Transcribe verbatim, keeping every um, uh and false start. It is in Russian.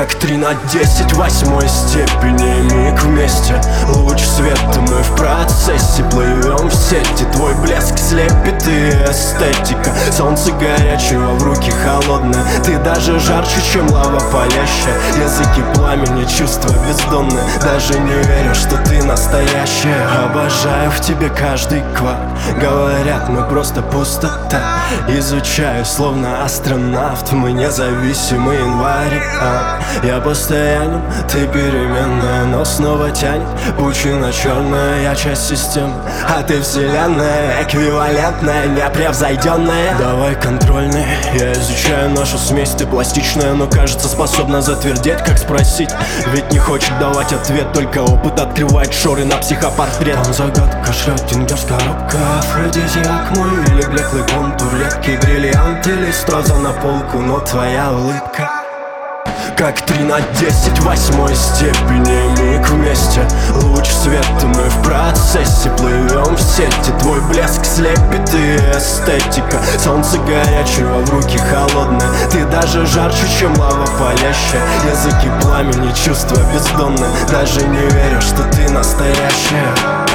Как три на десять восьмой степени, миг вместе, луч света, мы в процессе плывем в сети. Твой блеск слепит и эстетика, солнце горячего в руки холодное. Ты даже жарче, чем лава палящая, языки пламени, чувства бездонные. Даже не верю, что ты настоящая. Обожаю в тебе каждый квад. Говорят, мы просто пустота. Изучаю, словно астронавт, мы независимы январь. а, Я постоянен, ты переменная, но снова тянет. Пучина черная, я часть системы, а ты вселенная, эквивалентная, непревзойденная. Давай контрольный, я изучаю нашу смесь. Ты пластичная, но кажется способна затвердеть. Как спросить, ведь не хочет давать ответ. Только опыт открывает шоры на психопортрет. Там загадка, Шрёдингер, коробка, афродизиак мой или блеклый контур, редкий бриллиант или страза на полку, но твоя улыбка как три на десять восьмой степени, миг вместе, луч света, мы в процессе плывем в сети. Твой блеск слепит и эстетика, солнце горячего в руки холодное. Ты даже жарче, чем лава палящая, языки пламени, чувства бездонные. Даже не верю, что ты настоящая.